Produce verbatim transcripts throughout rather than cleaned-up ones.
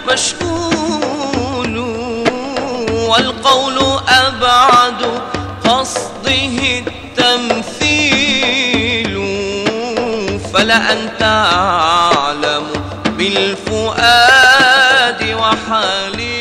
مشغول، والقول أبعد قصده التمثيل، فلا أنت أعلم بالفؤاد وحاله.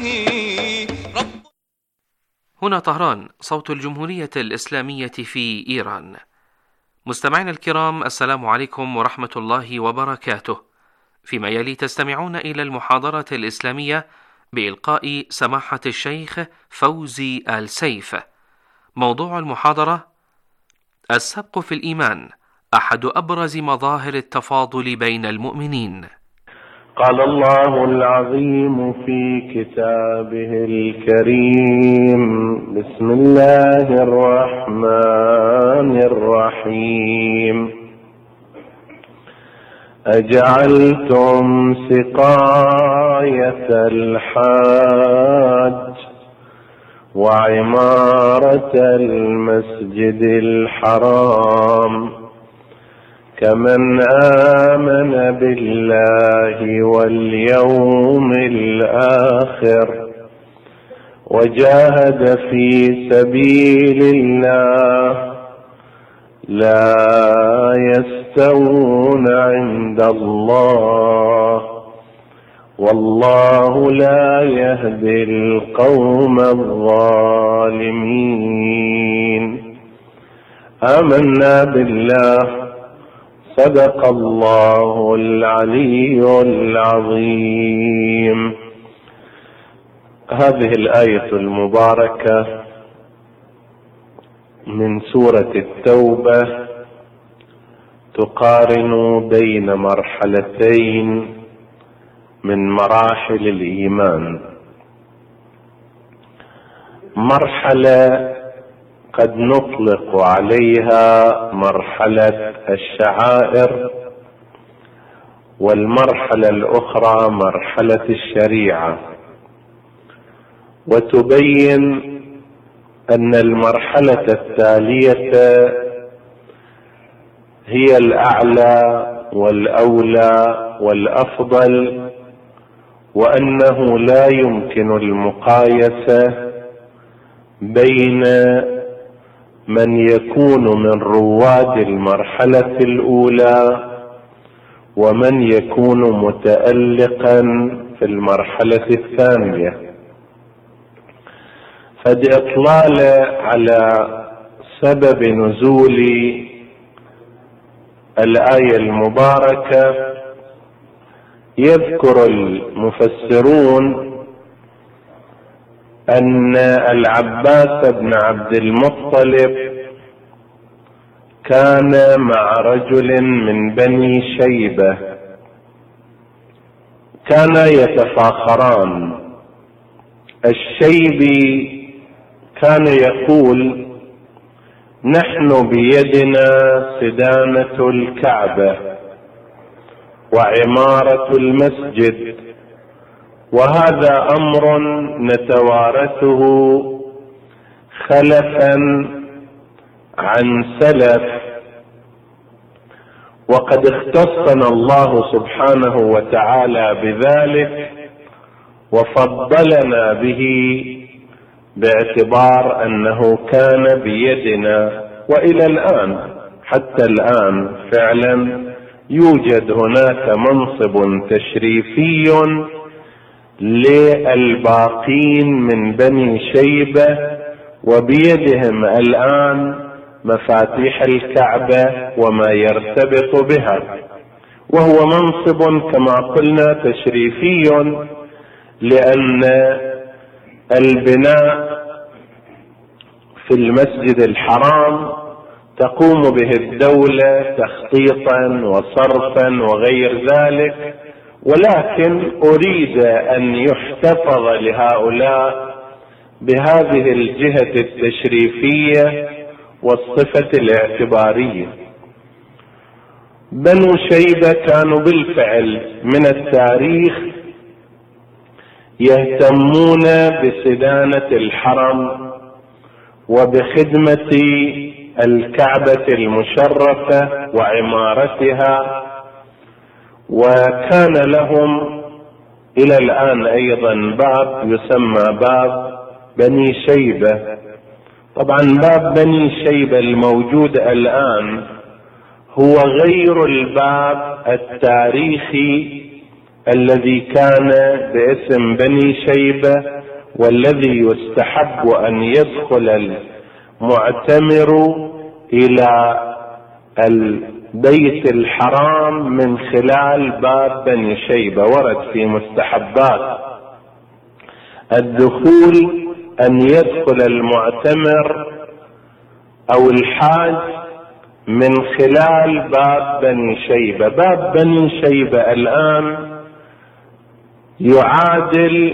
هنا طهران، صوت الجمهورية الإسلامية في إيران. مستمعينا الكرام، السلام عليكم ورحمة الله وبركاته. فيما يلي تستمعون إلى المحاضرة الإسلامية بإلقاء سماحة الشيخ فوزي آل سيف. موضوع المحاضرة: السبق في الإيمان أحد أبرز مظاهر التفاضل بين المؤمنين. قال الله العظيم في كتابه الكريم: بسم الله الرحمن الرحيم. أجعلتم سقاية الحاج وعمارة المسجد الحرام كمن آمن بالله واليوم الآخر وجاهد في سبيل الله لا يستوون عند الله والله لا يهدي القوم الظالمين. آمنا بالله، صدق الله العلي العظيم. هذه الآية المباركة من سورة التوبة تقارن بين مرحلتين من مراحل الإيمان. مرحلة قد نطلق عليها مرحلة الشعائر، والمرحلة الأخرى مرحلة الشريعة، وتبين أن المرحلة التالية هي الأعلى والأولى والأفضل، وأنه لا يمكن المقايسة بين من يكون من رواد المرحلة الأولى ومن يكون متألقا في المرحلة الثانية. فالإطلال على سبب نزول الآية المباركة، يذكر المفسرون أن العباس بن عبد المطلب كان مع رجل من بني شيبة، كانا يتفاخران. الشيبي كان يقول: نحن بيدنا سدانة الكعبة وعمارة المسجد، وهذا أمر نتوارثه خلفا عن سلف، وقد اختصنا الله سبحانه وتعالى بذلك وفضلنا به باعتبار أنه كان بيدنا. وإلى الآن حتى الآن فعلا يوجد هناك منصب تشريفي للباقين من بني شيبة، وبيدهم الآن مفاتيح الكعبة وما يرتبط بها، وهو منصب كما قلنا تشريفي، لأن البناء في المسجد الحرام تقوم به الدولة تخطيطا وصرفا وغير ذلك، ولكن أريد أن يحتفظ لهؤلاء بهذه الجهة التشريفية والصفة الاعتبارية. بنو شيبة كانوا بالفعل من التاريخ يهتمون بسدانة الحرم وبخدمة الكعبة المشرفة وعمارتها، وكان لهم إلى الآن أيضا باب يسمى باب بني شيبة. طبعا باب بني شيبة الموجود الآن هو غير الباب التاريخي الذي كان باسم بني شيبة، والذي يستحب أن يدخل المعتمر إلى البيت الحرام من خلال باب بني شيبة. ورد في مستحبات الدخول أن يدخل المعتمر أو الحاج من خلال باب بني شيبة. باب بني شيبة الآن يعادل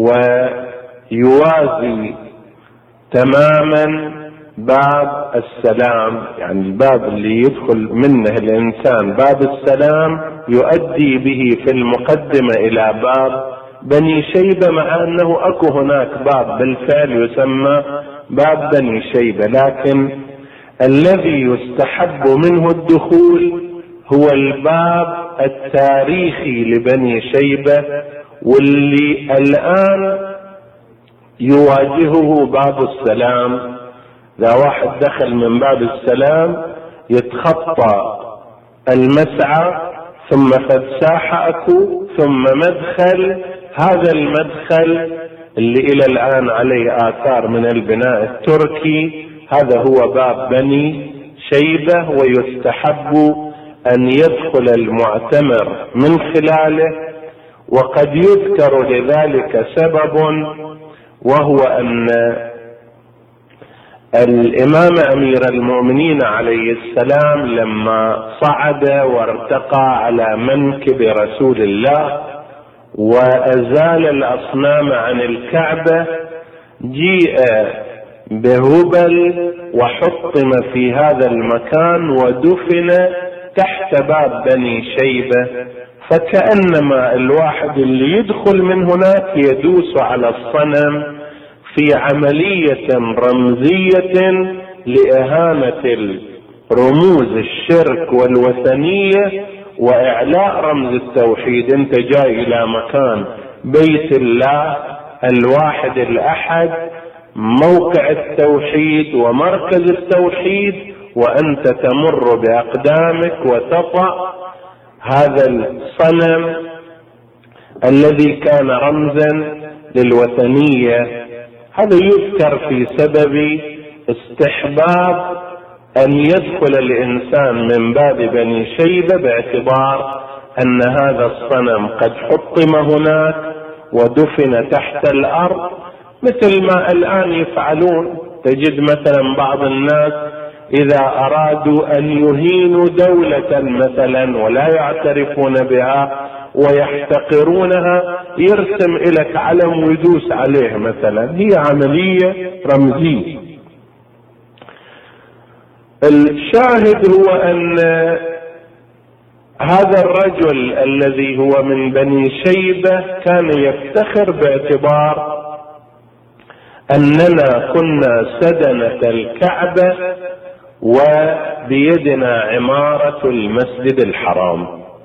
ويوازي تماما باب السلام، يعني الباب اللي يدخل منه الإنسان باب السلام يؤدي به في المقدمة إلى باب بني شيبة، مع أنه أكو هناك باب بالفعل يسمى باب بني شيبة، لكن الذي يستحب منه الدخول هو الباب التاريخي لبني شيبة، واللي الآن يواجهه باب السلام. إذا واحد دخل من باب السلام يتخطى المسعى، ثم فد ساحة أكو، ثم مدخل. هذا المدخل اللي إلى الآن عليه آثار من البناء التركي، هذا هو باب بني شيبة، ويستحب أن يدخل المعتمر من خلاله. وقد يذكر لذلك سبب، وهو أن الإمام أمير المؤمنين عليه السلام لما صعد وارتقى على منكب رسول الله وأزال الأصنام عن الكعبة، جيء بهبل وحطم في هذا المكان ودفن تحت باب بني شيبة، فكأنما الواحد اللي يدخل من هناك يدوس على الصنم في عملية رمزية لإهانة رموز الشرك والوثنية وإعلاء رمز التوحيد. انت جاي إلى مكان بيت الله الواحد الأحد، موقع التوحيد ومركز التوحيد، وأنت تمر بأقدامك وتطأ هذا الصنم الذي كان رمزا للوثنية. هذا يذكر في سبب استحباب أن يدخل الإنسان من باب بني شيبة، باعتبار أن هذا الصنم قد حطم هناك ودفن تحت الأرض، مثل ما الآن يفعلون. تجد مثلا بعض الناس إذا أرادوا أن يهينوا دولة مثلا ولا يعترفون بها ويحتقرونها، يرسم إليك علم ويدوس عليه مثلا. هي عملية رمزية. الشاهد هو أن هذا الرجل الذي هو من بني شيبة كان يفتخر باعتبار أننا كنا سدنة الكعبة وبيدنا عمارة المسجد الحرام.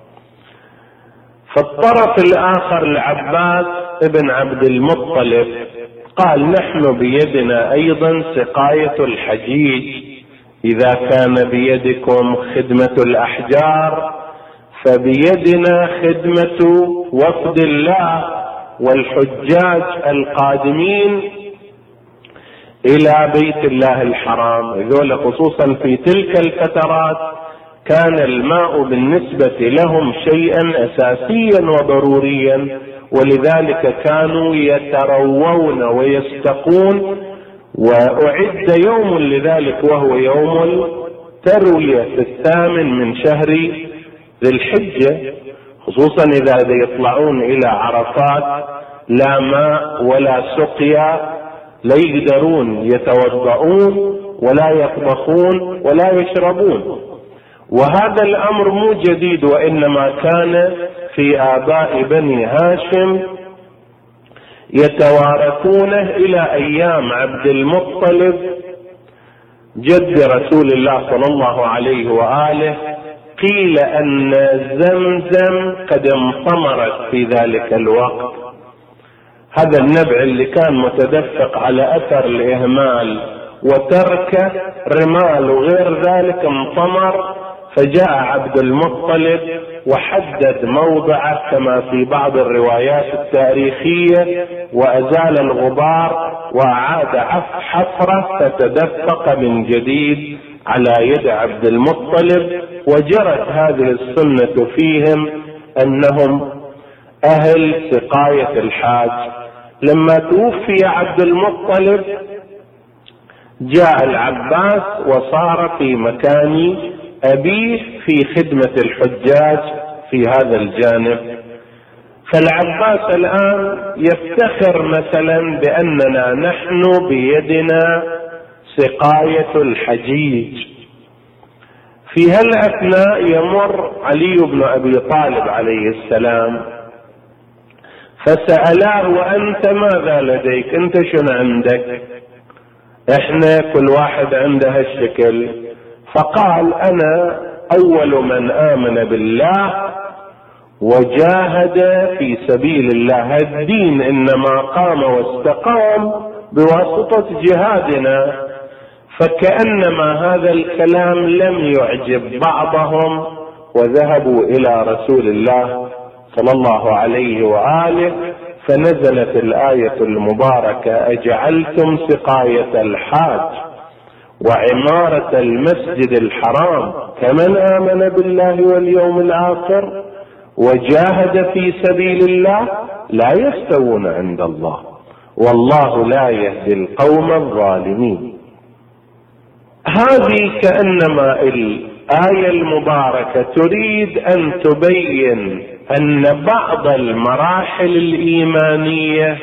فالطرف الآخر العباس ابن عبد المطلب قال نحن بيدنا أيضا سقاية الحجيج، إذا كان بيدكم خدمة الأحجار فبيدنا خدمة وفد الله والحجاج القادمين إلى بيت الله الحرام. ذولا خصوصا في تلك الفترات كان الماء بالنسبة لهم شيئا أساسيا وضروريا، ولذلك كانوا يتروون ويستقون. وأعد يوم لذلك وهو يوم التروية في الثامن من شهر ذي الحجة، خصوصا إذا يطلعون إلى عرفات لا ماء ولا سقيا، لا يقدرون يتوضؤون ولا يطبخون ولا يشربون. وهذا الأمر مو جديد، وإنما كان في آباء بني هاشم يتوارثونه إلى أيام عبد المطلب جد رسول الله صلى الله عليه وآله، قيل أن زمزم قد انطمرت في ذلك الوقت. هذا النبع اللي كان متدفق على أثر الإهمال وترك رمال وغير ذلك انطمر، فجاء عبد المطلب وحدد موضعه كما في بعض الروايات التاريخية، وأزال الغبار وأعاد حفره فتدفق من جديد على يد عبد المطلب. وجرت هذه السنة فيهم أنهم أهل سقاية الحاج. لما توفي عبد المطلب جاء العباس وصار في مكان أبيه في خدمة الحجاج في هذا الجانب. فالعباس الآن يفتخر مثلا بأننا نحن بيدنا سقاية الحجيج. في هالأثناء يمر علي بن أبي طالب عليه السلام فسألاه: وأنت ماذا لديك؟ أنت شنو عندك؟ احنا كل واحد عنده هالشكل. فقال: أنا أول من آمن بالله وجاهد في سبيل الله، الدين إنما قام واستقام بواسطة جهادنا. فكأنما هذا الكلام لم يعجب بعضهم، وذهبوا إلى رسول الله صلى الله عليه وآله، فنزلت الآية المباركة: أجعلتم سقاية الحاج وعمارة المسجد الحرام كمن آمن بالله واليوم الآخر وجاهد في سبيل الله لا يستوون عند الله والله لا يهدي القوم الظالمين. هذه كأنما الآية المباركة تريد أن تبين أن بعض المراحل الإيمانية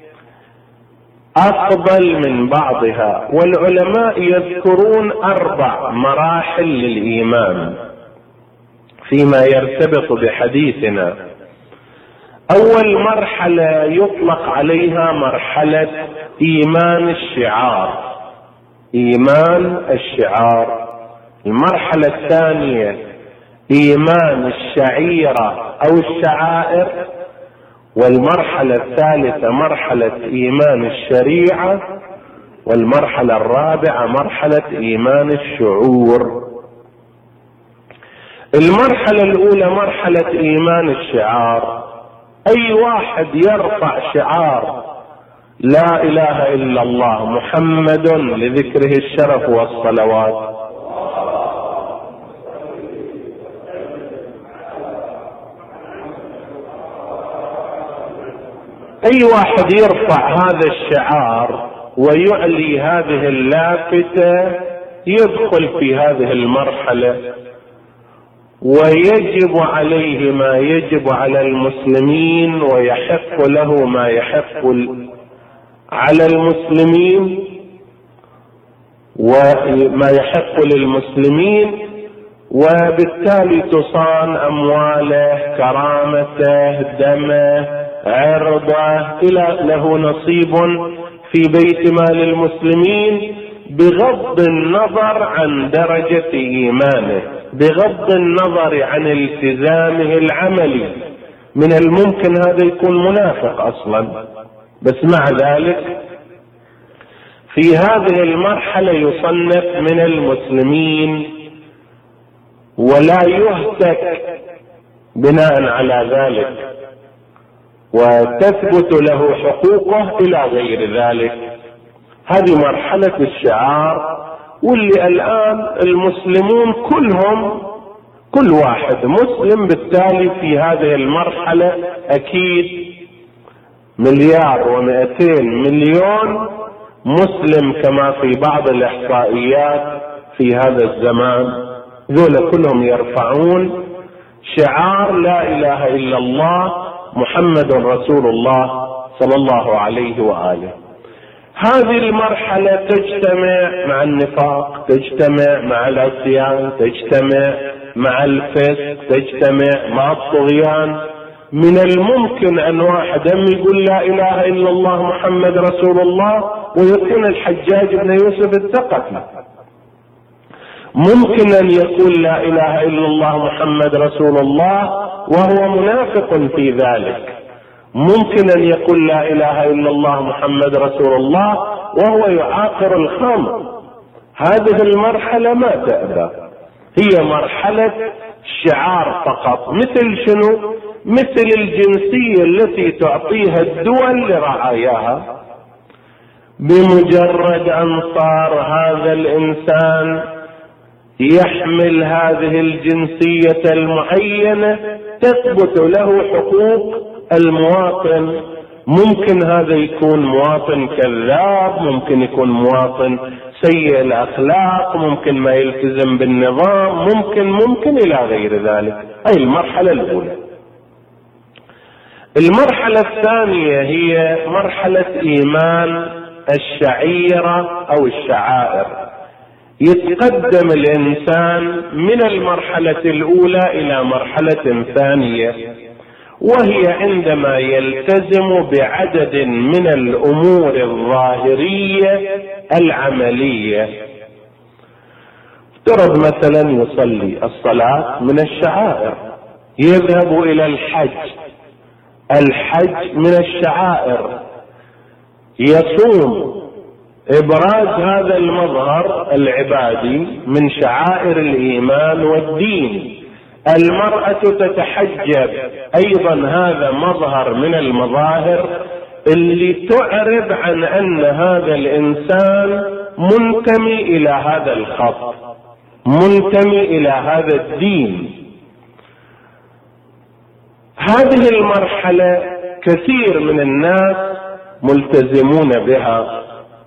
أفضل من بعضها، والعلماء يذكرون أربع مراحل للإيمان فيما يرتبط بحديثنا. أول مرحلة يطلق عليها مرحلة إيمان الشعار، إيمان الشعار. المرحلة الثانية إيمان الشعيرة أو الشعائر. والمرحلة الثالثة مرحلة إيمان الشريعة. والمرحلة الرابعة مرحلة إيمان الشعور. المرحلة الأولى مرحلة إيمان الشعار. أي واحد يرفع شعار لا إله إلا الله محمد لذكره الشرف والصلوات، أي واحد يرفع هذا الشعار ويعلي هذه اللافتة يدخل في هذه المرحلة، ويجب عليه ما يجب على المسلمين ويحق له ما يحق على المسلمين وما يحق للمسلمين، وبالتالي تصان أمواله، كرامته، دمه، عرضه، إلى له نصيب في بيت مال المسلمين بغض النظر عن درجة إيمانه، بغض النظر عن التزامه العملي. من الممكن هذا يكون منافق أصلا، بس مع ذلك في هذه المرحلة يصنف من المسلمين ولا يهتك بناء على ذلك، وتثبت له حقوقه إلى غير ذلك. هذه مرحلة الشعار، واللي الآن المسلمون كلهم كل واحد مسلم بالتالي في هذه المرحلة أكيد مليار ومئتين مليون مسلم كما في بعض الإحصائيات في هذا الزمان. ذولا كلهم يرفعون شعار لا إله إلا الله محمد رسول الله صلى الله عليه وآله. هذه المرحلة تجتمع مع النفاق، تجتمع مع العصيان، تجتمع مع الفسق، تجتمع مع الطغيان. من الممكن أن واحد يقول لا إله إلا الله محمد رسول الله ويكون الحجاج بن يوسف الثقفي، ممكن أن يقول لا إله إلا الله محمد رسول الله وهو منافق في ذلك، ممكن أن يقول لا إله إلا الله محمد رسول الله وهو يعاقر الخمر. هذه المرحلة ما تأبى، هي مرحلة شعار فقط، مثل شنو؟ مثل الجنسية التي تعطيها الدول لرعاياها. بمجرد أن صار هذا الإنسان يحمل هذه الجنسية المعينة تثبت له حقوق المواطن. ممكن هذا يكون مواطن كذاب، ممكن يكون مواطن سيء الأخلاق، ممكن ما يلتزم بالنظام، ممكن ممكن إلى غير ذلك. هي المرحلة الأولى. المرحلة الثانية هي مرحلة إيمان الشعيرة أو الشعائر. يتقدم الإنسان من المرحلة الأولى إلى مرحلة ثانية، وهي عندما يلتزم بعدد من الأمور الظاهرية العملية. افترض مثلا يصلي، الصلاة من الشعائر. يذهب إلى الحج، الحج من الشعائر. يصوم، إبراز هذا المظهر العبادي من شعائر الإيمان والدين. المرأة تتحجب، أيضا هذا مظهر من المظاهر اللي تعرب عن أن هذا الإنسان منتمي إلى هذا الخط، منتمي إلى هذا الدين. هذه المرحلة كثير من الناس ملتزمون بها،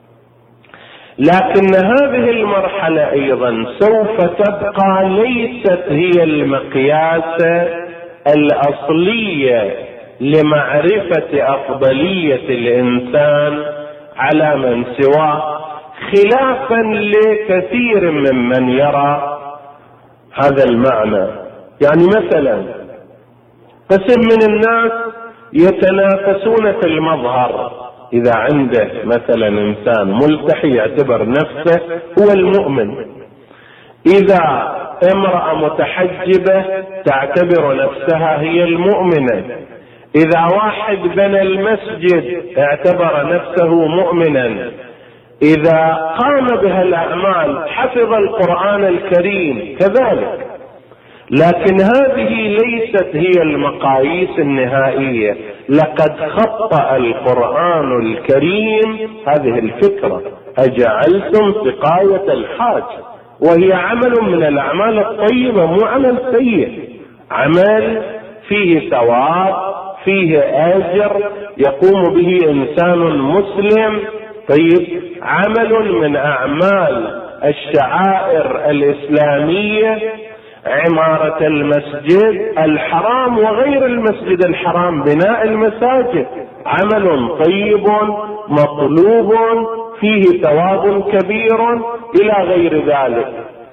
لكن هذه المرحلة أيضا سوف تبقى ليست هي المقياس الأصلية لمعرفة أفضلية الإنسان على من سواه، خلافا لكثير ممن يرى هذا المعنى. يعني مثلا قسم من الناس يتنافسون في المظهر. إذا عنده مثلا إنسان ملتحي يعتبر نفسه هو المؤمن، إذا امرأة متحجبة تعتبر نفسها هي المؤمنة، إذا واحد بنى المسجد اعتبر نفسه مؤمنا، إذا قام بها الأعمال حفظ القرآن الكريم كذلك. لكن هذه ليست هي المقاييس النهائية. لقد خطأ القرآن الكريم هذه الفكرة، أجعلتم سقاية الحاج، وهي عمل من الأعمال الطيبة مو عمل سيء، عمل فيه ثواب، فيه أجر يقوم به إنسان مسلم. طيب، عمل من أعمال الشعائر الإسلامية، عمارة المسجد الحرام وغير المسجد الحرام، بناء المساجد، عمل طيب مطلوب فيه ثواب كبير إلى غير ذلك.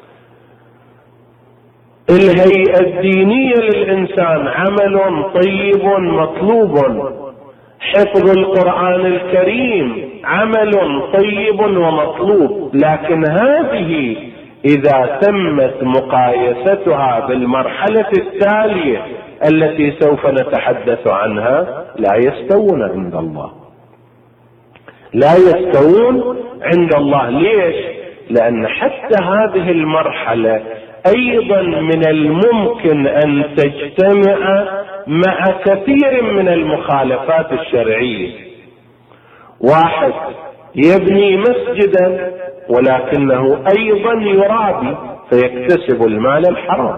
الهيئة الدينية للإنسان عمل طيب مطلوب، حفظ القرآن الكريم عمل طيب ومطلوب. لكن هذه إذا تمت مقايستها بالمرحلة التالية التي سوف نتحدث عنها لا يستوون عند الله، لا يستوون عند الله. ليش؟ لأن حتى هذه المرحلة أيضا من الممكن أن تجتمع مع كثير من المخالفات الشرعية. واحد يبني مسجدا ولكنه أيضا يرابي فيكتسب المال الحرام.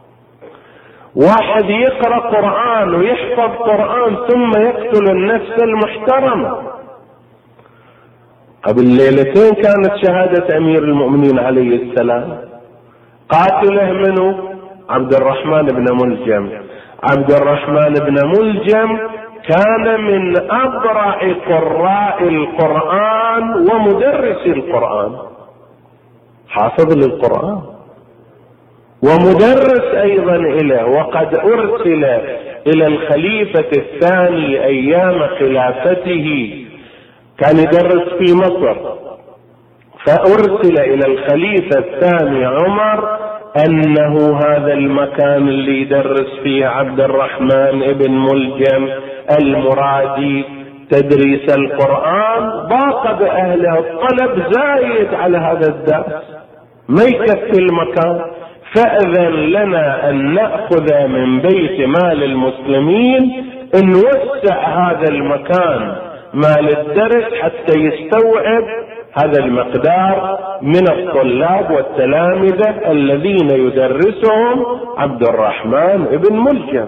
واحد يقرأ قرآن ويحفظ قرآن ثم يقتل النفس المحترمة. قبل ليلتين كانت شهادة أمير المؤمنين عليه السلام، قاتله منه عبد الرحمن بن ملجم. عبد الرحمن بن ملجم كان من أبرع قراء القرآن ومدرس القرآن، حافظ للقرآن ومدرس أيضا إليه، وقد أرسل إلى الخليفة الثاني أيام خلافته، كان يدرس في مصر، فأرسل إلى الخليفة الثاني عمر أنه هذا المكان اللي يدرس فيه عبد الرحمن ابن ملجم المرادي تدريس القرآن ضاق بأهله، الطلب زايد على هذا الدرس ما يكفي المكان، فأذن لنا أن نأخذ من بيت مال المسلمين نوسع هذا المكان مال الدرس حتى يستوعب هذا المقدار من الطلاب والتلامذة الذين يدرسهم عبد الرحمن ابن ملجم.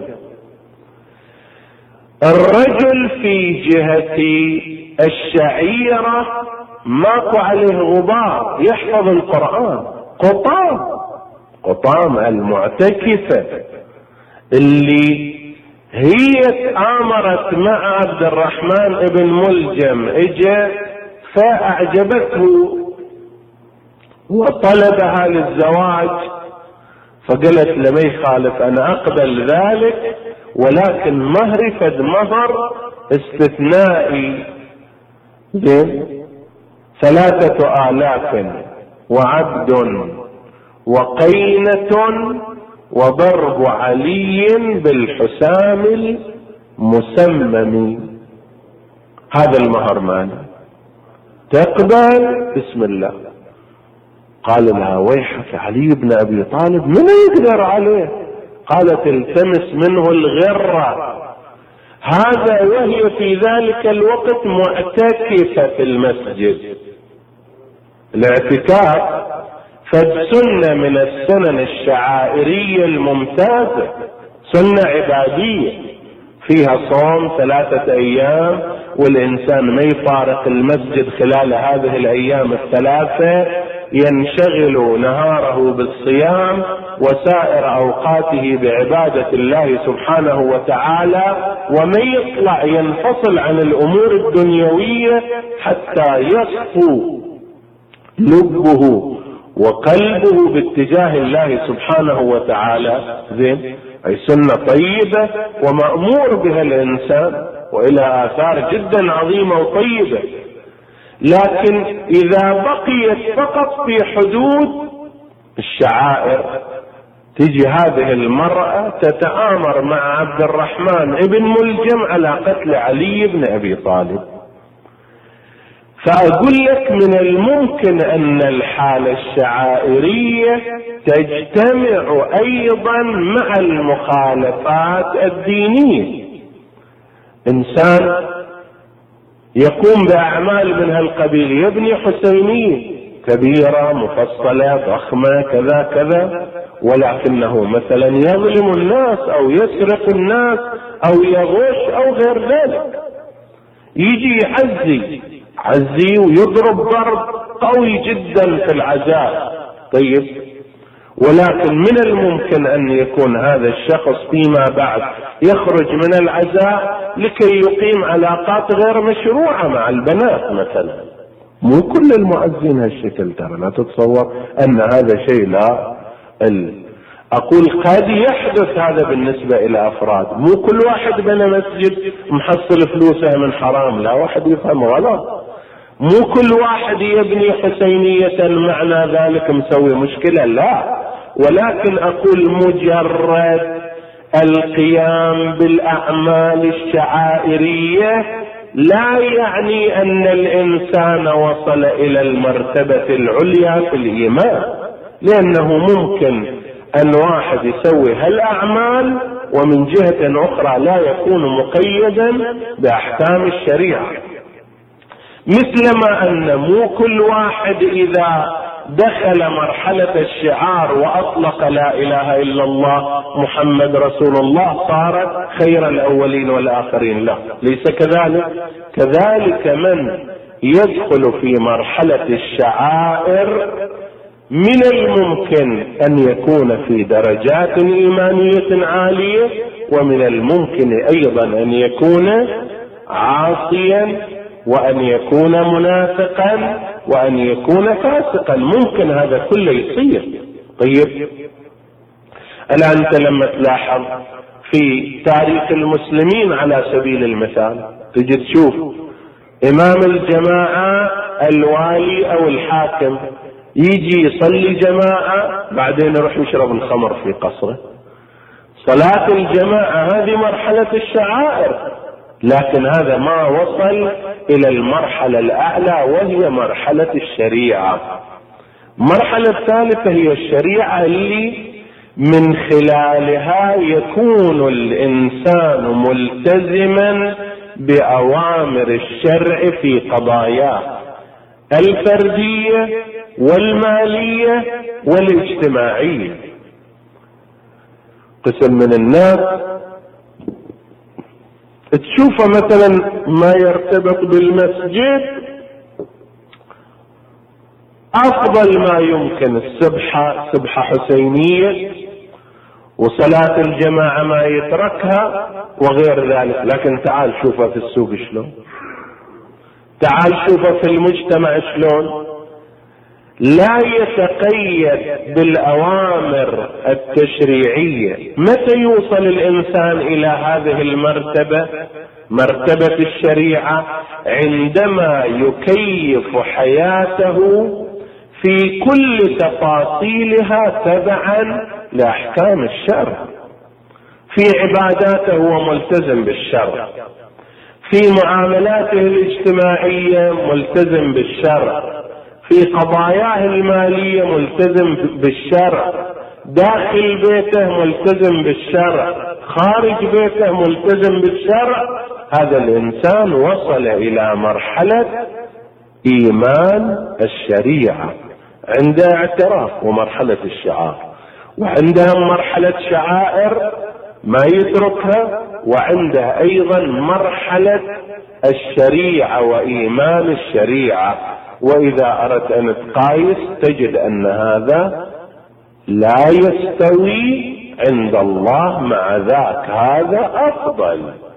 الرجل في جهة الشعيرة ماكو عليه غبار، يحفظ القرآن. قطام قطام المعتكفة اللي هي تآمرت مع عبد الرحمن ابن ملجم، اجا فأعجبته وطلبها للزواج، فقالت لما يخالف أنا أقبل ذلك، ولكن مهري فد مهر استثنائي زين ثلاثة آلاف وعبد وقينة وضرب علي بالحسام المسمم. هذا المهر مالي، تقبل؟ بسم الله. قال لها ويحك علي بن أبي طالب من يقدر عليه؟ قالت التمس منه الغرة. هذا وهي في ذلك الوقت معتكفة في المسجد. الاعتكاف فالسنة من السنن الشعائرية الممتازة، سنة عبادية فيها صوم ثلاثة أيام، والإنسان ما يفارق المسجد خلال هذه الأيام الثلاثة، ينشغل نهاره بالصيام وسائر أوقاته بعبادة الله سبحانه وتعالى، وما يطلع ينفصل عن الأمور الدنيوية حتى يصفو لبه وقلبه باتجاه الله سبحانه وتعالى. زين، أي سنة طيبة ومأمور بها الإنسان، وإلى آثار جدا عظيمة وطيبة. لكن إذا بقيت فقط في حدود الشعائر، تجي هذه المرأة تتآمر مع عبد الرحمن ابن ملجم على قتل علي بن أبي طالب. فأقول لك من الممكن أن الحالة الشعائرية تجتمع أيضا مع المخالفات الدينية. إنسان يقوم بأعمال من هالقبيل، يبني حسينية كبيرة مفصلة ضخمة كذا كذا، ولكنه مثلا يظلم الناس أو يسرق الناس أو يغش أو غير ذلك، يجي يعزي عزي ويضرب ضرب قوي جدا في العزاء. طيب، ولكن من الممكن أن يكون هذا الشخص فيما بعد يخرج من العزاء لكي يقيم علاقات غير مشروعة مع البنات مثلا. مو كل المؤذن هالشكل، ترى لا تتصور أن هذا شيء لا ال... أقول قد يحدث هذا بالنسبة إلى أفراد، مو كل واحد بنى مسجد محصل فلوسه من حرام، لا، واحد يفهم غلط. مو كل واحد يبني حسينية معنى ذلك مسوي مشكلة، لا، ولكن أقول مجرد القيام بالأعمال الشعائرية لا يعني أن الإنسان وصل إلى المرتبة العليا في الإيمان، لأنه ممكن أن واحد يسوي هالأعمال ومن جهة أخرى لا يكون مقيدا بأحكام الشريعة. مثلما أن مو كل واحد إذا دخل مرحلة الشعار وأطلق لا إله إلا الله محمد رسول الله صار خير الأولين والآخرين، لا، ليس كذلك. كذلك من يدخل في مرحلة الشعائر من الممكن أن يكون في درجات إيمانية عالية، ومن الممكن أيضا أن يكون عاصيا، وأن يكون منافقا، وأن يكون فاسقا، ممكن هذا كله يصير. طيب، الآن أنت لما تلاحظ في تاريخ المسلمين على سبيل المثال، تجد تشوف إمام الجماعة الوالي او الحاكم يجي يصلي جماعة بعدين يروح يشرب الخمر في قصره. صلاة الجماعة هذه مرحلة الشعائر، لكن هذا ما وصل الى المرحلة الاعلى وهي مرحلة الشريعة. المرحلة الثالثة هي الشريعة اللي من خلالها يكون الانسان ملتزما باوامر الشرع في قضاياه الفردية والمالية والاجتماعية. قسم من الناس تشوفه مثلا ما يرتبط بالمسجد افضل ما يمكن، السبحة سبحة حسينية وصلاة الجماعة ما يتركها وغير ذلك. لكن تعال شوفه في السوق شلون، تعال شوفه في المجتمع شلون، لا يتقيد بالاوامر التشريعية. متى يوصل الانسان الى هذه المرتبة، مرتبة الشريعة؟ عندما يكيف حياته في كل تفاصيلها تبعا لاحكام الشرع. في عباداته هو ملتزم بالشرع، في معاملاته الاجتماعية ملتزم بالشرع، في قضاياه المالية ملتزم بالشرع، داخل بيته ملتزم بالشرع، خارج بيته ملتزم بالشرع. هذا الانسان وصل الى مرحلة ايمان الشريعة، عنده اعتراف ومرحلة الشعائر، وعنده مرحلة شعائر ما يتركها، وعنده ايضا مرحلة الشريعة وايمان الشريعة. واذا اردت ان تقايس تجد ان هذا لا يستوي عند الله مع ذاك، هذا افضل.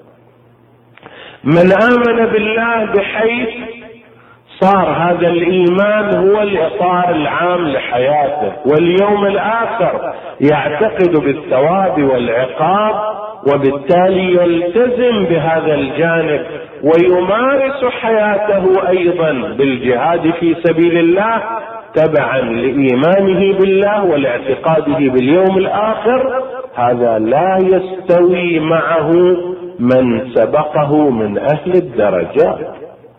من امن بالله بحيث صار هذا الايمان هو الاطار العام لحياته، واليوم الاخر يعتقد بالثواب والعقاب، وبالتالي يلتزم بهذا الجانب ويمارس حياته ايضا بالجهاد في سبيل الله تبعا لايمانه بالله ولاعتقاده باليوم الاخر. هذا لا يستوي معه من سبقه من اهل الدرجات.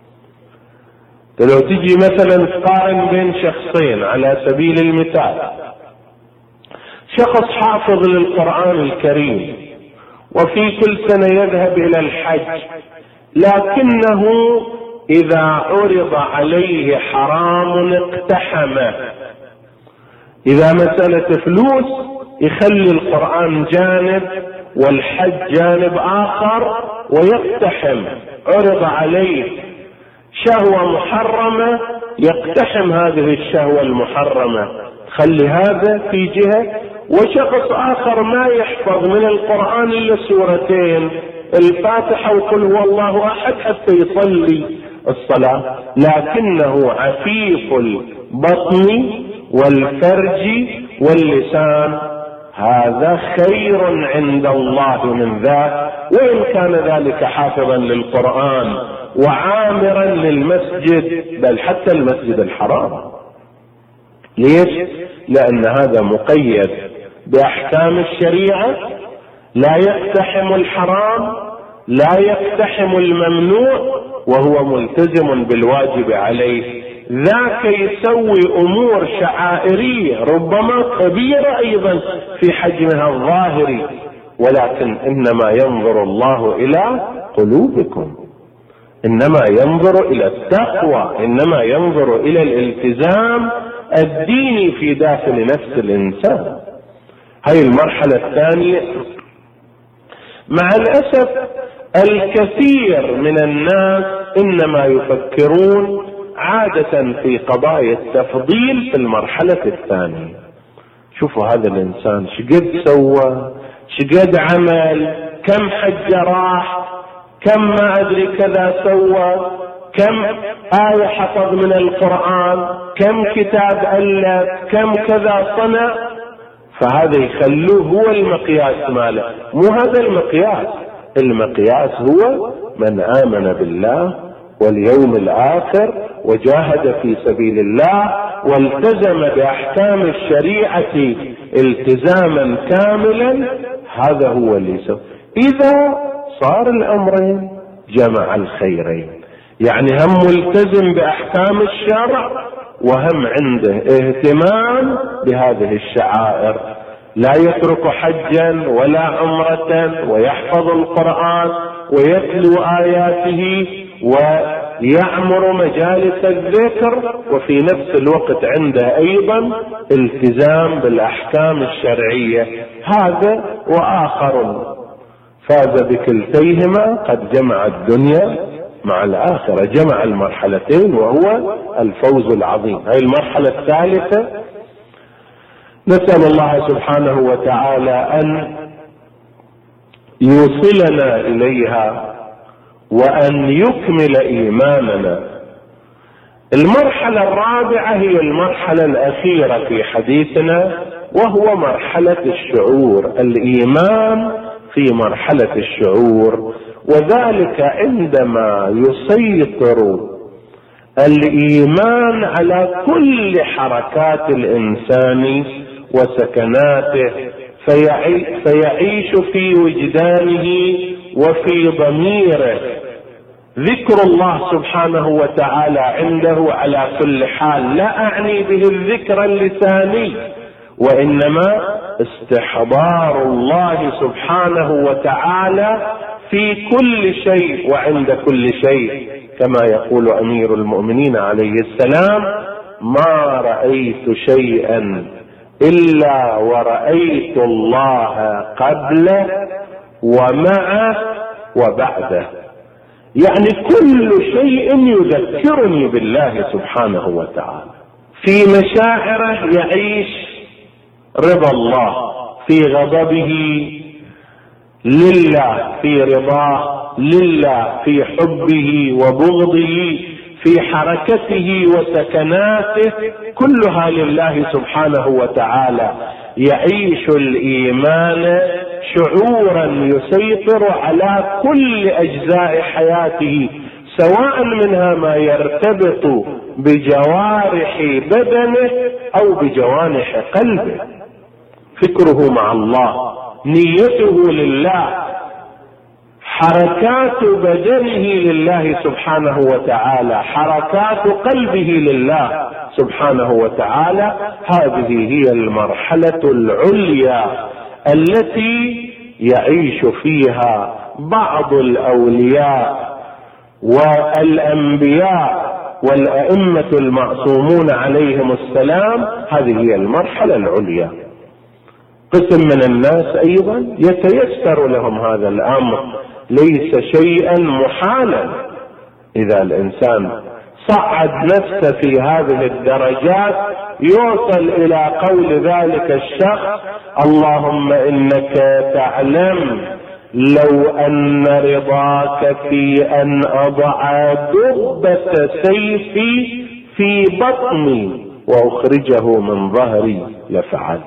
لو تجي مثلا تقارن بين شخصين على سبيل المثال، شخص حافظ للقرآن الكريم وفي كل سنة يذهب الى الحج، لكنه اذا عرض عليه حرام اقتحمه. اذا مسألة فلوس يخلي القرآن جانب والحج جانب اخر ويقتحم. عرض عليه شهوة محرمة يقتحم هذه الشهوة المحرمة، خلي هذا في جهة. وشخص اخر ما يحفظ من القرآن الا سورتين، الفاتحة وقل هو الله احد حتى يصلي الصلاة، لكنه عفيف البطن والفرج واللسان، هذا خير عند الله من ذاك، وإن كان ذلك حافظا للقرآن وعامرا للمسجد، بل حتى المسجد الحرام. ليش؟ لأن هذا مقيد بأحكام الشريعة، لا يقتحم الحرام، لا يقتحم الممنوع، وهو ملتزم بالواجب عليه. ذاك يسوي امور شعائرية ربما كبيرة ايضا في حجمها الظاهري، ولكن انما ينظر الله الى قلوبكم، انما ينظر الى التقوى، انما ينظر الى الالتزام الديني في داخل نفس الانسان. هاي المرحلة الثانية. مع الاسف الكثير من الناس انما يفكرون عادة في قضايا التفضيل في المرحلة الثانية. شوفوا هذا الانسان شقد سوى، شقد عمل، كم حج راح، كم ما ادري كذا سوى، كم آية حفظ من القرآن، كم كتاب ألف، كم كذا صنع. فهذا يخلوه هو المقياس ماله. مو هذا المقياس، المقياس هو من آمن بالله واليوم الآخر وجاهد في سبيل الله والتزم بأحكام الشريعة التزاما كاملا، هذا هو اللي يسوي. إذا صار الأمرين جمع الخيرين، يعني هم ملتزم بأحكام الشرع وهم عنده اهتمام بهذه الشعائر، لا يترك حجا ولا عمرة، ويحفظ القرآن ويتلو آياته ويعمر مجالس الذكر، وفي نفس الوقت عنده أيضا التزام بالأحكام الشرعية. هذا وآخر فاز بكلتيهما، قد جمع الدنيا مع الآخرة، جمع المرحلتين وهو الفوز العظيم. هذه المرحلة الثالثة نسأل الله سبحانه وتعالى أن يوصلنا إليها وأن يكمل إيماننا. المرحلة الرابعة هي المرحلة الأخيرة في حديثنا، وهو مرحلة الشعور، الإيمان في مرحلة الشعور، وذلك عندما يسيطر الإيمان على كل حركات الإنسان وسكناته، فيعي فيعيش في وجدانه وفي ضميره ذكر الله سبحانه وتعالى عنده على كل حال. لا أعني به الذكر اللساني، وإنما استحضار الله سبحانه وتعالى في كل شيء وعند كل شيء، كما يقول أمير المؤمنين عليه السلام: ما رأيت شيئا إلا ورأيت الله قبله ومعه وبعده. يعني كل شيء يذكرني بالله سبحانه وتعالى. في مشاعره يعيش رضا الله، في غضبه لله، في رضاه لله، في حبه وبغضه، في حركته وسكناته، كلها لله سبحانه وتعالى. يعيش الإيمان شعورا يسيطر على كل أجزاء حياته، سواء منها ما يرتبط بجوارح بدنه أو بجوانح قلبه. فكره مع الله، نيته لله، حركات بدنه لله سبحانه وتعالى، حركات قلبه لله سبحانه وتعالى. هذه هي المرحلة العليا التي يعيش فيها بعض الأولياء والأنبياء والأئمة المعصومون عليهم السلام. هذه هي المرحلة العليا. قسم من الناس أيضا يتيسر لهم هذا الأمر، ليس شيئا محالا. إذا الإنسان صعد نفسه في هذه الدرجات يوصل إلى قول ذلك الشخص: اللهم إنك تعلم لو أن رضاك في أن أضع دبة سيفي في بطني وأخرجه من ظهري لفعلت.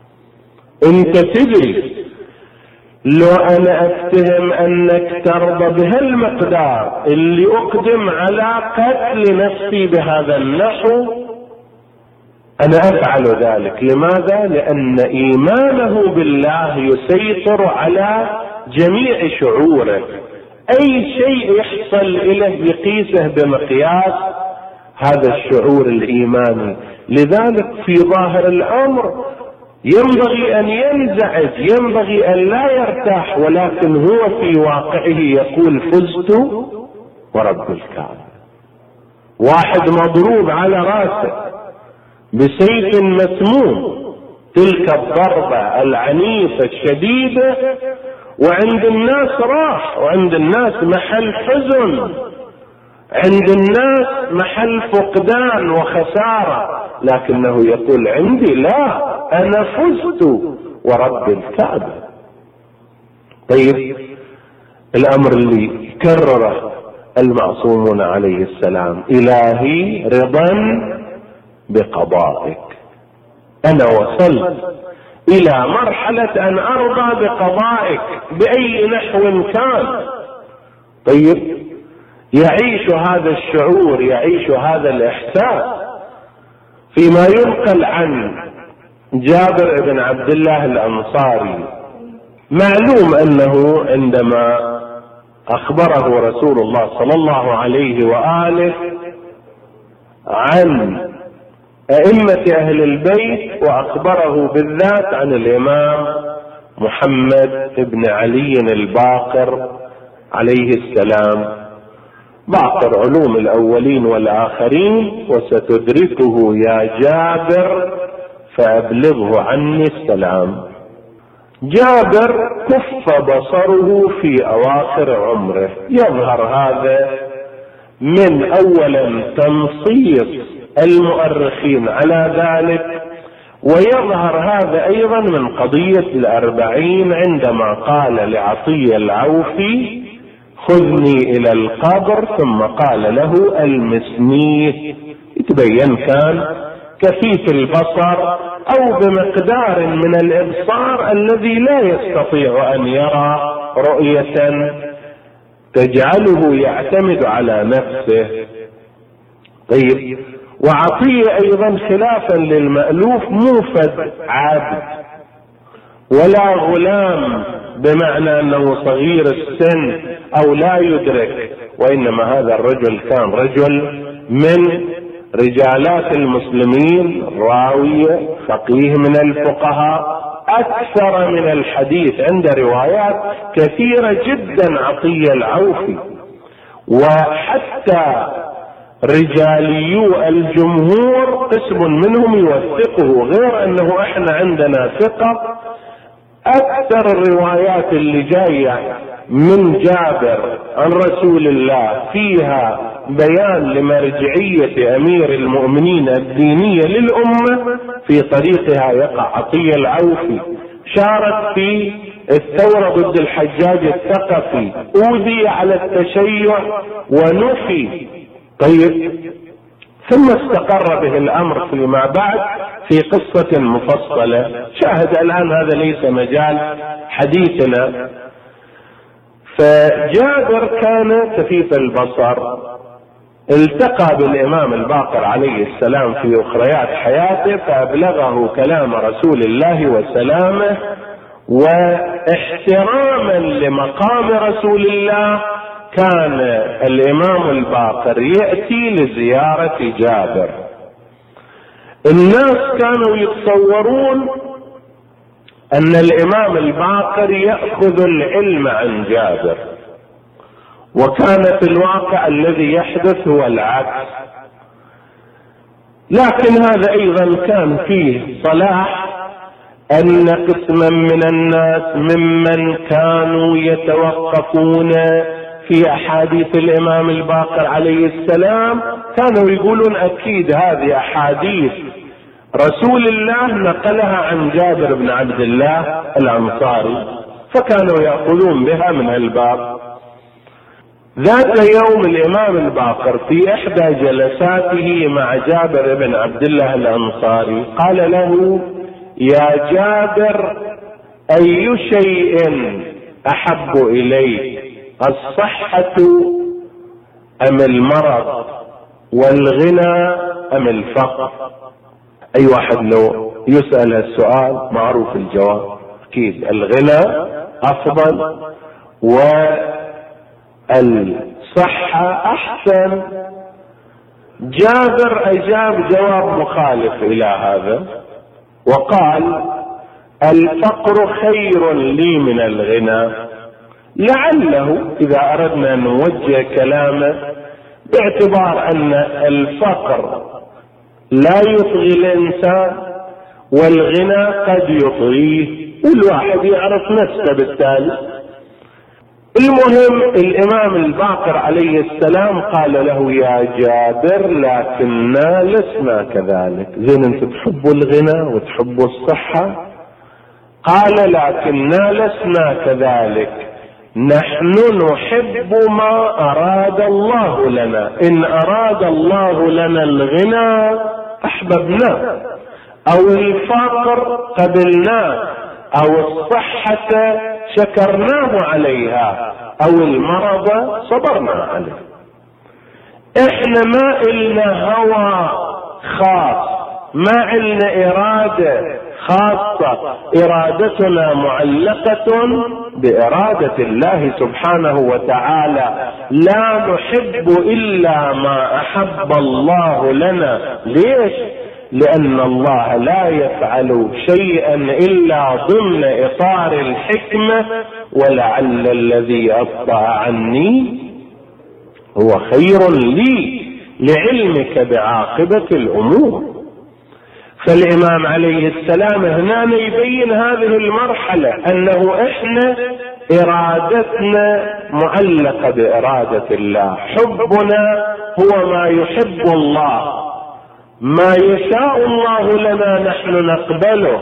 انت تدري لو انا اتهم انك ترضى بهالمقدار اللي اقدم على قتل نفسي بهذا النحو، انا افعل ذلك. لماذا؟ لان ايمانه بالله يسيطر على جميع شعوره. اي شيء يحصل اليه يقيسه بمقياس هذا الشعور الايماني. لذلك في ظاهر الامر ينبغي ان ينزعج، ينبغي ان لا يرتاح، ولكن هو في واقعه يقول: فزت ورب الكعبة. واحد مضروب على راسه بسيف مسموم، تلك الضربة العنيفة الشديدة، وعند الناس راح، وعند الناس محل حزن، عند الناس محل فقدان وخسارة، لكنه يقول: عندي لا، أنا فزت ورب الكعبة. طيب، الأمر اللي كرره المعصومون عليه السلام: إلهي رضا بقضائك. أنا وصلت إلى مرحلة أن أرضى بقضائك بأي نحو كان. طيب، يعيش هذا الشعور، يعيش هذا الإحساس. فيما ينقل عن جابر بن عبد الله الأنصاري، معلوم أنه عندما أخبره رسول الله صلى الله عليه وآله عن أئمة أهل البيت، وأخبره بالذات عن الإمام محمد بن علي الباقر عليه السلام، باقر علوم الأولين والآخرين، وستدركه يا جابر فأبلغه عني السلام. جابر كف بصره في أواخر عمره، يظهر هذا من أولا تنصيص المؤرخين على ذلك، ويظهر هذا أيضا من قضية الأربعين عندما قال لعطية العوفي خذني إلى القبر، ثم قال له المسنيه، يتبين كان كثيف البصر أو بمقدار من الإبصار الذي لا يستطيع أن يرى رؤية تجعله يعتمد على نفسه. طيب، وعطية أيضا خلافا للمألوف موفد عبد ولا غلام، بمعنى أنه صغير السن أو لا يدرك، وإنما هذا الرجل كان رجل من رجالات المسلمين، راوية فقيه من الفقهاء، أكثر من الحديث، عند روايات كثيرة جدا عطية العوفي. وحتى رجاليو الجمهور قسم منهم يوثقه، غير أنه احنا عندنا ثقة. أكثر الروايات اللي جاية من جابر عن رسول الله فيها بيان لمرجعية أمير المؤمنين الدينية للأمة، في طريقها يقع عطية العوفي. شارك في الثورة ضد الحجاج الثقفي، أوذي على التشيع ونفي. طيب، ثم استقر به الأمر فيما بعد في قصة مفصلة، شاهد الآن هذا ليس مجال حديثنا. فجابر كان كثيف البصر، التقى بالإمام الباقر عليه السلام في أخريات حياته، فأبلغه كلام رسول الله وسلامه، واحتراما لمقام رسول الله كان الإمام الباقر يأتي لزيارة جابر. الناس كانوا يتصورون أن الإمام الباقر يأخذ العلم عن جابر، وكان في الواقع الذي يحدث هو العكس. لكن هذا أيضا كان فيه صلاح، أن قسما من الناس ممن كانوا يتوقفون في أحاديث الإمام الباقر عليه السلام كانوا يقولون أكيد هذه أحاديث رسول الله نقلها عن جابر بن عبد الله الأنصاري، فكانوا يأخذون بها من الباب. ذات يوم الإمام الباقر في إحدى جلساته مع جابر بن عبد الله الأنصاري قال له: يا جابر، أي شيء أحب إليك، الصحة أم المرض، والغنى أم الفقر؟ أي واحد لو يسأل السؤال معروف الجواب، أكيد الغنى أفضل والصحة أحسن. جابر أجاب جواب مخالف إلى هذا وقال: الفقر خير لي من الغنى. لعله إذا أردنا أن نوجه كلامه باعتبار أن الفقر لا يطغي الإنسان والغنى قد يطغيه، والواحد يعرف نفسه بالتالي. المهم الإمام الباقر عليه السلام قال له: يا جابر، لكننا لسنا كذلك. زين انت تحبوا الغنى وتحبوا الصحة؟ قال: لكننا لسنا كذلك، نحن نحب ما أراد الله لنا، إن أراد الله لنا الغنى أحببناه، أو الفقر قبلناه، أو الصحة شكرناه عليها، أو المرض صبرنا عليه. احنا ما إلنا هوى خاص، ما إلنا إرادة خاصة، إرادتنا معلقة بإرادة الله سبحانه وتعالى. لا نحب إلا ما أحب الله لنا. ليش؟ لأن الله لا يفعل شيئا إلا ضمن إطار الحكمة، ولعل الذي أبطأ عني هو خير لي لعلمك بعاقبة الأمور. فالإمام عليه السلام هنا يبين هذه المرحلة، أنه إحنا إرادتنا معلقة بإرادة الله، حبنا هو ما يحب الله، ما يشاء الله لنا نحن نقبله.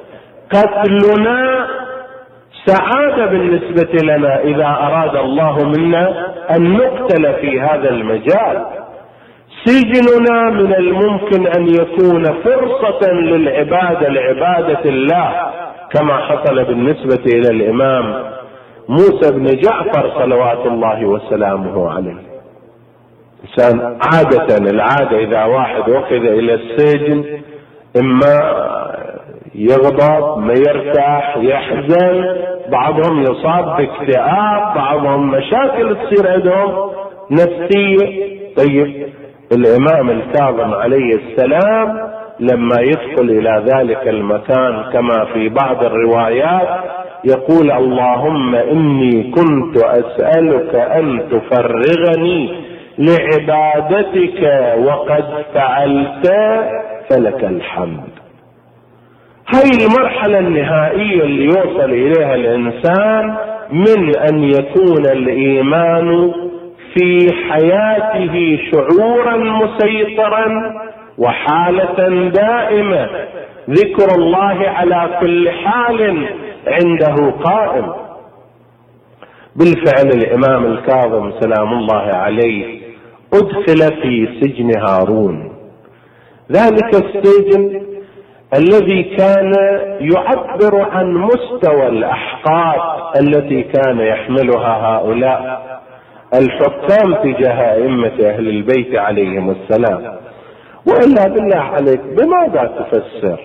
قتلنا سعادة بالنسبة لنا إذا أراد الله منا أن نقتل في هذا المجال. سجننا من الممكن أن يكون فرصة للعبادة لعبادة الله، كما حصل بالنسبة إلى الإمام موسى بن جعفر صلوات الله وسلامه عليه. إنسان عادة العادة إذا واحد أخذ إلى السجن إما يغضب، ما يرتاح، يحزن، بعضهم يصاب باكتئاب، بعضهم مشاكل تصير عندهم نفسية. طيب الإمام الكاظم عليه السلام لما يدخل إلى ذلك المكان كما في بعض الروايات يقول: اللهم إني كنت أسألك أن تفرغني لعبادتك وقد فعلت فلك الحمد. هاي المرحلة النهائية اللي يوصل إليها الإنسان من أن يكون الإيمان في حياته شعورا مسيطرا وحالة دائمة، ذكر الله على كل حال عنده قائم. بالفعل الإمام الكاظم سلام الله عليه أدخل في سجن هارون، ذلك السجن الذي كان يعبر عن مستوى الأحقاد التي كان يحملها هؤلاء الحكام تجاه أئمة أهل البيت عليهم السلام. وإلا بالله عليك بماذا تفسر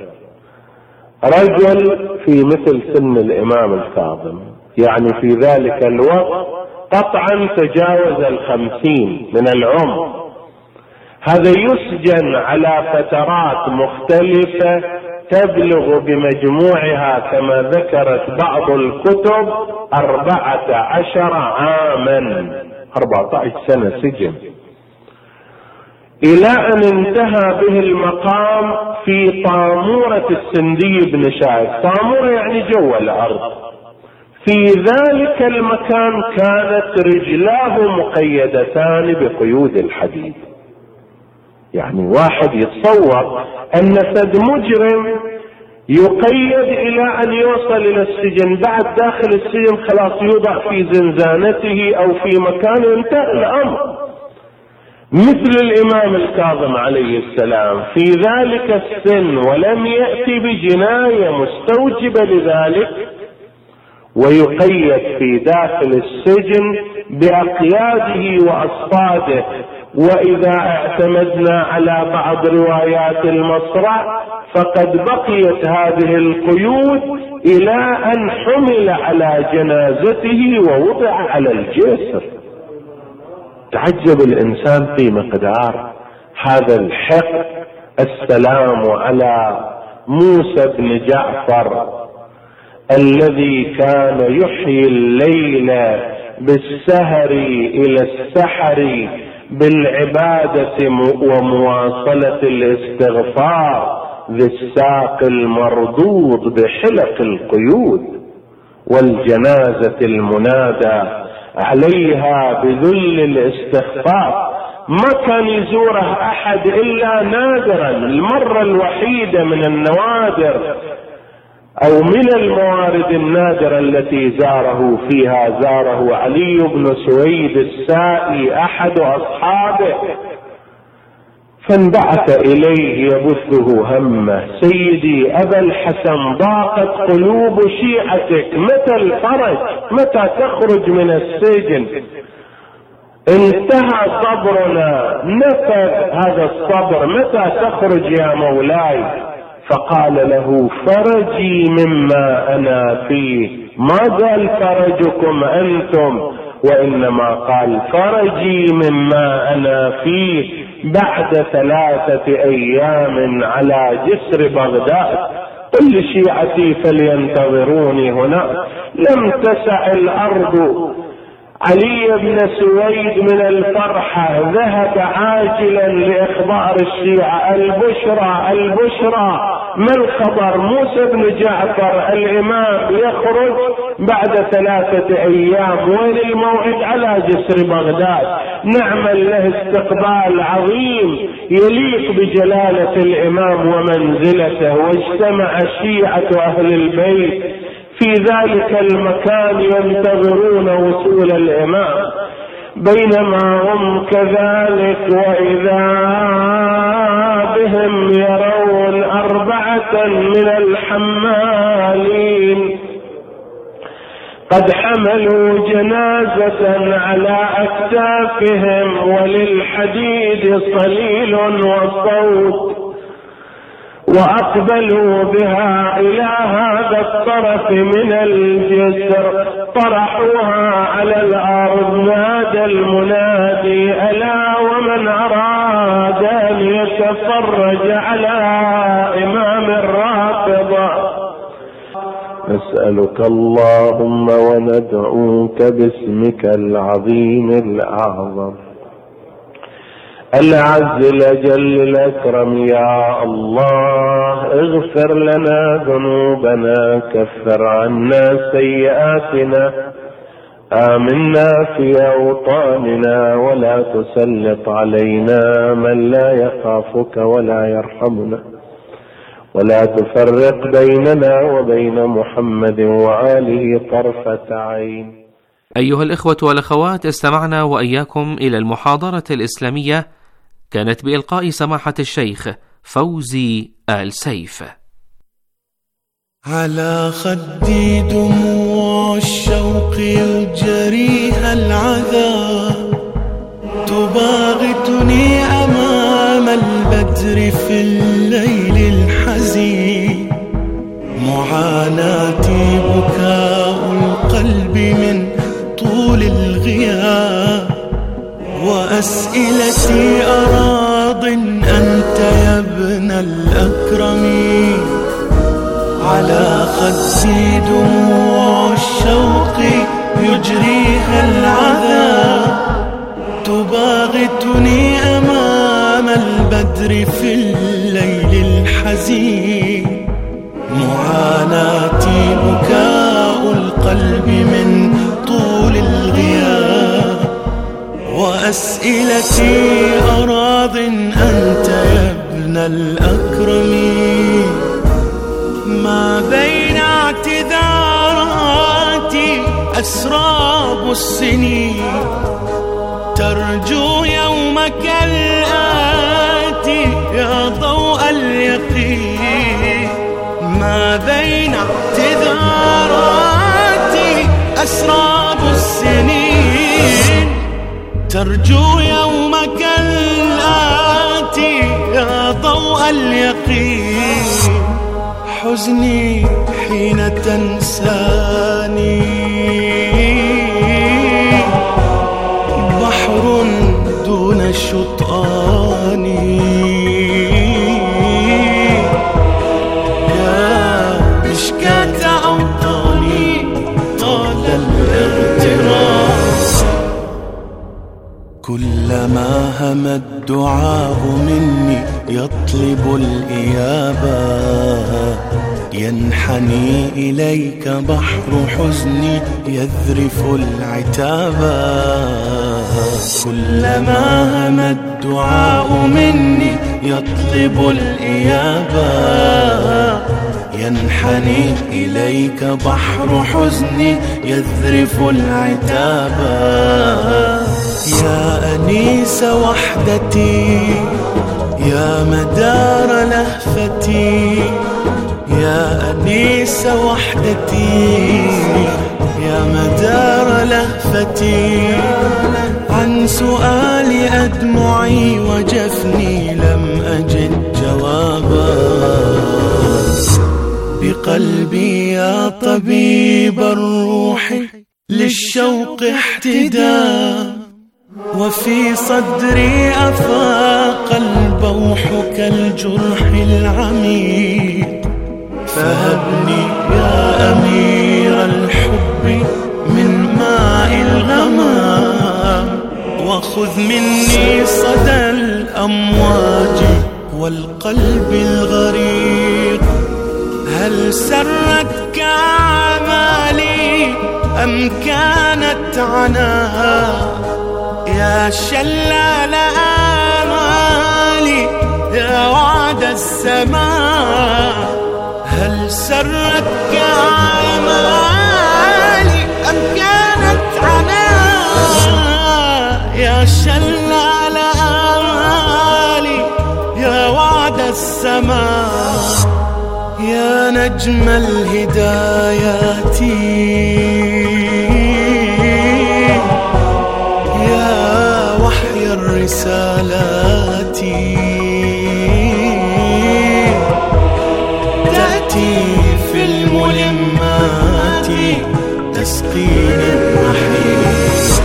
رجل في مثل سن الإمام الكاظم، يعني في ذلك الوقت قطعا تجاوز الخمسين من العمر، هذا يسجن على فترات مختلفة تبلغ بمجموعها كما ذكرت بعض الكتب أربعة عشر عاما، أربعة عشر سنة سجن، إلى أن انتهى به المقام في طامورة السندي بن شاهد. طامورة يعني جو الأرض. في ذلك المكان كانت رجلاه مقيدتان بقيود الحديد. يعني واحد يتصور أن سد مجرم يقيد إلى أن يوصل إلى السجن، بعد داخل السجن خلاص يوضع في زنزانته أو في مكان انتهى الأمر. مثل الإمام الكاظم عليه السلام في ذلك السن ولم يأتي بجناية مستوجبة لذلك، ويقيد في داخل السجن بأقياده وأصفاده. وإذا اعتمدنا على بعض روايات المصرع فقد بقيت هذه القيود إلى أن حمل على جنازته ووضع على الجسر. تعجب الإنسان في مقدار هذا الحق. السلام على موسى بن جعفر الذي كان يحيي الليل بالسهر إلى السحر بالعبادة ومواصلة الاستغفار، ذي الساق المردود بحلق القيود، والجنازة المنادى عليها بذل الاستخفاف. ما كان يزوره أحد إلا نادرا، المرة الوحيدة من النوادر أو من الموارد النادرة التي زاره فيها زاره علي بن سويد السائي أحد أصحابه، فانبعث إليه يبثه همه: سيدي أبا الحسن، ضاقت قلوب شيعتك، متى الفرج؟ متى تخرج من السجن؟ انتهى صبرنا، نفذ هذا الصبر، متى تخرج يا مولاي؟ فقال له فرجي مما أنا فيه، ما قال فرجكم أنتم، وإنما قال فرجي مما أنا فيه بعد ثلاثة أيام على جسر بغداد. قل لشيعتي فلينتظروني هنا. لم تسع الأرض علي بن سويد من الفرحة، ذهب عاجلا لإخبار الشيعة البشرى البشرى. ما الخبر؟ موسى بن جعفر الإمام يخرج بعد ثلاثة أيام، وين الموعد؟ على جسر بغداد. نعمل له استقبال عظيم يليق بجلالة الإمام ومنزلته. واجتمع شيعة أهل البيت في ذلك المكان ينتظرون وصول الإمام. بينما هم كذلك وإذا بهم يرون أربعة من الحمالين قد حملوا جنازة على أكتافهم وللحديد صليل وصوت، وأقبلوا بها إلى هذا الطرف من الجسر، طرحوها على الأرض. نادى المنادي ألا ومن أراد أن يتفرج على إمام الرافضة. نسألك اللهم وندعوك باسمك العظيم الأعظم العز الأجل الأكرم، يا الله اغفر لنا ذنوبنا، كفر عنا سيئاتنا، آمنا في أوطاننا، ولا تسلط علينا من لا يخافك ولا يرحمنا، ولا تفرق بيننا وبين محمد وآله طرفة عين. أيها الإخوة والأخوات، استمعنا وإياكم إلى المحاضرة الإسلامية كانت بإلقاء سماحة الشيخ فوزي آل سيف. على خدي دموع الشوق يجريها العذاب، تباغتني أمام البدر في الليل الحزين، معاناتي بكاء القلب من طول الغياب، وأسئلتي أراض أنت يا ابن الأكرم. على خدي دموع الشوق يجريها العذاب، تباغتني أمام البدر في الليل الحزين، معاناتي بكاء القلب من طول الغياب، وأسئلتي أراض أنت يا ابن الأكرم. ما بين اعتذاراتي أسراب السنين، ترجو يومك الآتي يا ضوء اليقين. ما بين اعتذاراتي أسراب السنين، ترجو يومك الآتي يا ضوء اليقين. حزني حين تنساني بحر دون الشطآن، يا مشكاة أوطاني طال الاغتراب. كلما هم الدعاء مني يطلب الإجابة، ينحني إليك بحر حزني يذرف العتابا. كلما هم الدعاء مني يطلب الإجابة، ينحني إليك بحر حزني يذرف العتابا. يا أنيس وحدتي، يا مدار لهفتي، يا أنيس وحدتي، يا مدار لهفتي، عن سؤالي أدمعي وجفني لم أجد جوابا. بقلبي يا طبيب الروح للشوق احتداء، وفي صدري أفاق البوح كالجرح العميق. فهبني يا أمير الحب من ماء الغمام، وخذ مني صدى الأمواج والقلب الغريق. هل سرتك أعمالي أم كانت عناها؟ يا شلال آمالي يا وعد السماء. هل سرتك أعمالي أم كانت عناها؟ يا شلال آمالي يا وعد السماء. يا نجم الهدايات يا وحي الرسالات، تأتي في الملمات تسقيني الرحيق.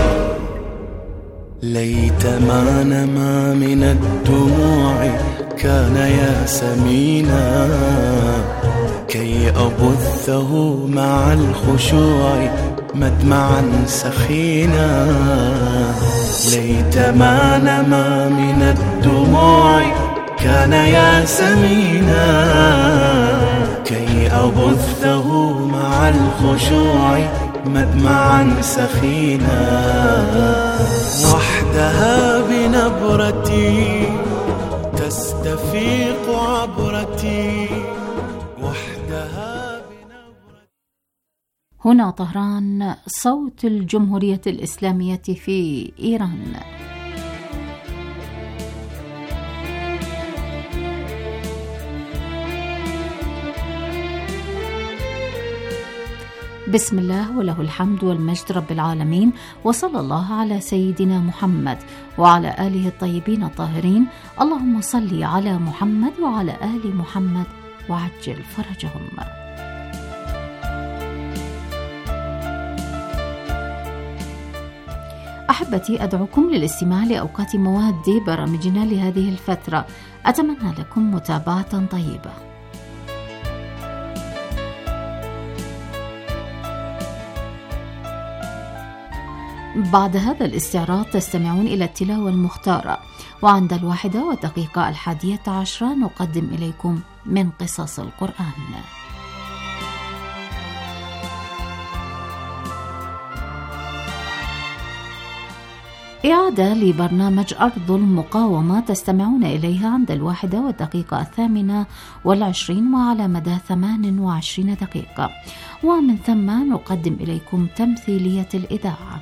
ليت ما نما من الدموع كان يا سمينا، كي أبثه مع الخشوع مدمعا سخينا. ليت ما نما من الدموع كان يا سمينا، كي أبثه مع الخشوع مدمعا سخينا. وحدها بنبرتي تستفيق عبرتي، وحدها بنبرتي. هنا طهران، صوت الجمهورية الإسلامية في إيران. بسم الله وله الحمد والمجد رب العالمين، وصلى الله على سيدنا محمد وعلى آله الطيبين الطاهرين. اللهم صل على محمد وعلى آل محمد وعجل فرجهم. أحبتي، أدعوكم للاستماع لأوقات مواد برامجنا لهذه الفترة. أتمنى لكم متابعة طيبة. بعد هذا الاستعراض تستمعون إلى التلاوة المختارة، وعند الواحدة والدقيقة الحادية عشرة نقدم إليكم من قصص القرآن. إعادة لبرنامج أرض المقاومة تستمعون إليها عند الواحدة والدقيقة الثامنة والعشرين وعلى مدى ثمان وعشرين دقيقة، ومن ثم نقدم إليكم تمثيلية الإذاعة.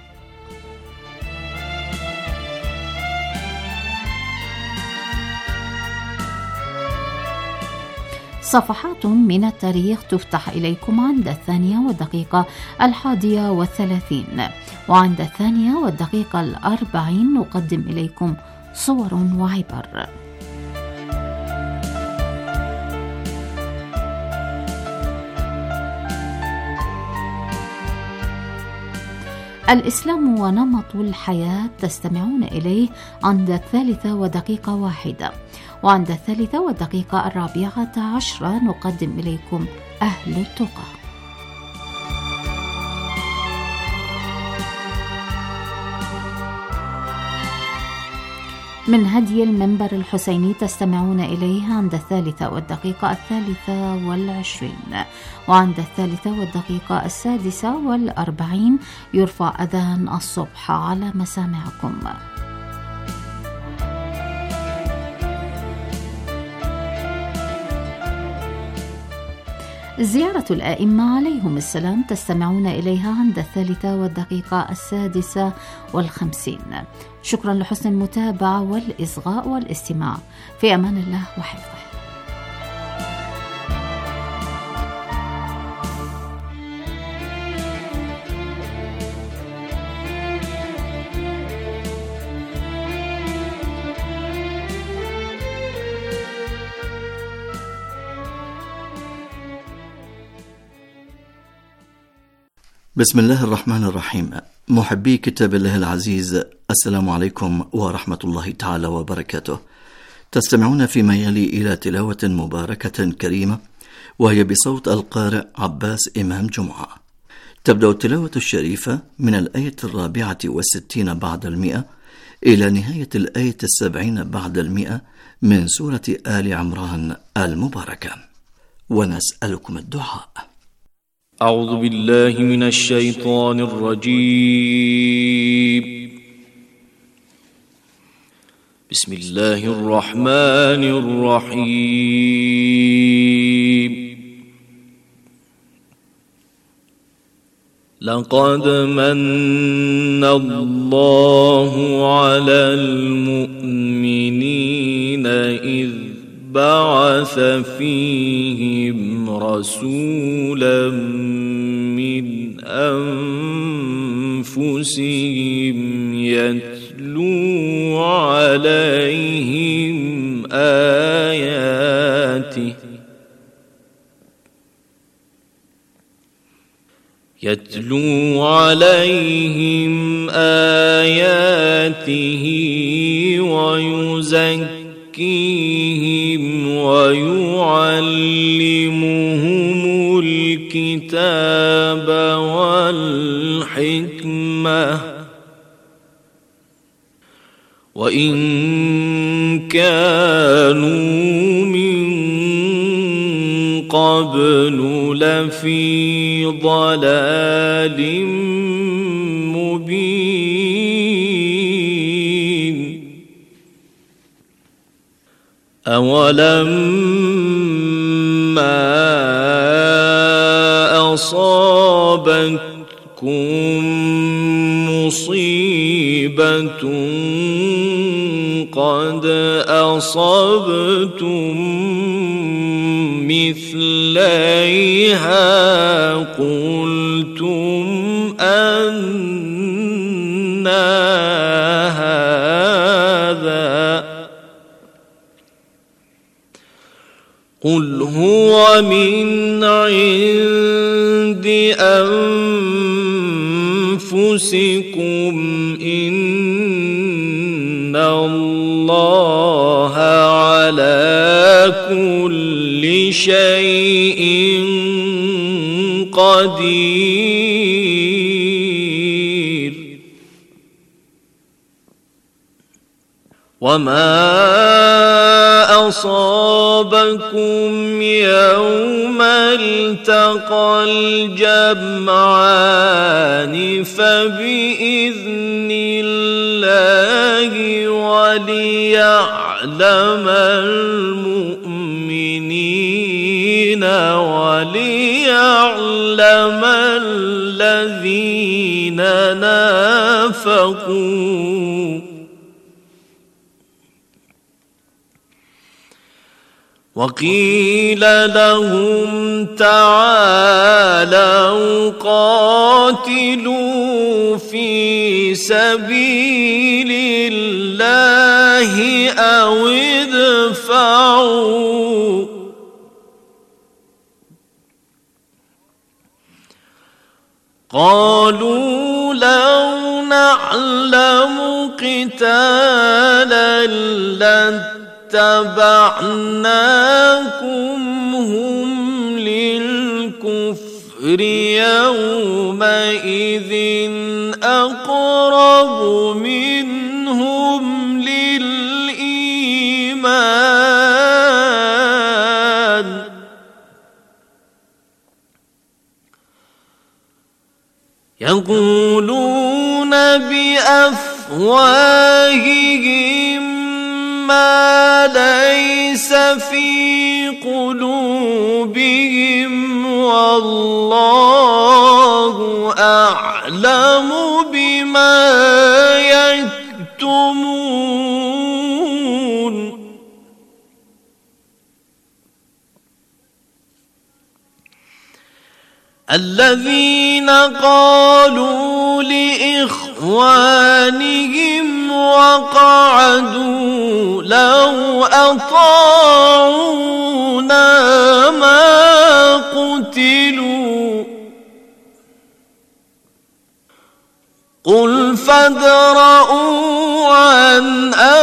صفحات من التاريخ تفتح إليكم عند الثانية والدقيقة الحادية والثلاثين، وعند الثانية والدقيقة الأربعين نقدم إليكم صور وعبر. الإسلام ونمط الحياة تستمعون إليه عند الثالثة ودقيقة واحدة، وعند الثالثة والدقيقة الرابعة عشرة نقدم إليكم أهل التقى. من هدي المنبر الحسيني تستمعون إليه عند الثالثة والدقيقة الثالثة والعشرين، وعند الثالثة والدقيقة السادسة والأربعين يرفع أذان الصبح على مسامعكم. زيارة الآئمة عليهم السلام تستمعون إليها عند الثالثة والدقيقة السادسة والخمسين. شكرا لحسن المتابعة والإصغاء والاستماع. في أمان الله وحفظه. بسم الله الرحمن الرحيم. محبي كتاب الله العزيز، السلام عليكم ورحمة الله تعالى وبركاته. تستمعون فيما يلي إلى تلاوة مباركة كريمة، وهي بصوت القارئ عباس إمام جمعة. تبدأ التلاوة الشريفة من الآية الرابعة والستين بعد المئة إلى نهاية الآية السبعين بعد المئة من سورة آل عمران المباركة، ونسألكم الدعاء. أعوذ بالله من الشيطان الرجيم. بسم الله الرحمن الرحيم. لقد من الله على المؤمنين إذ بعث فيهم رسولا من أنفسهم يتلو عليهم آياته يتلو عليهم آياته ويزكيهم ويعلمهم الكتاب والحكمة وإن كانوا من قبل لفي ضلال مبين. أولما أصابتكم مصيبة قد أصبتم مثليها قلتم أنى هذا قل هو من عند أنفسكم إن الله على كل شيء قدير. وما أصابكم يوم التقى الجمعان فبإذن الله وليعلم المؤمنين وليعلم الذين نافقوا. وقيل لهم تعالوا قاتلوا في سبيل الله أو ادفعوا قالوا لو نعلم قتالا لاتبعناكم هم للكفر يومئذ أقرب منهم للإيمان يقولون بأفواههم ما ليس في قلوبهم والله أعلم بما يكتمون. الذين قالوا لإخوانهم وقعدوا لو أطاعونا ما قتلوا قل فادرءوا عن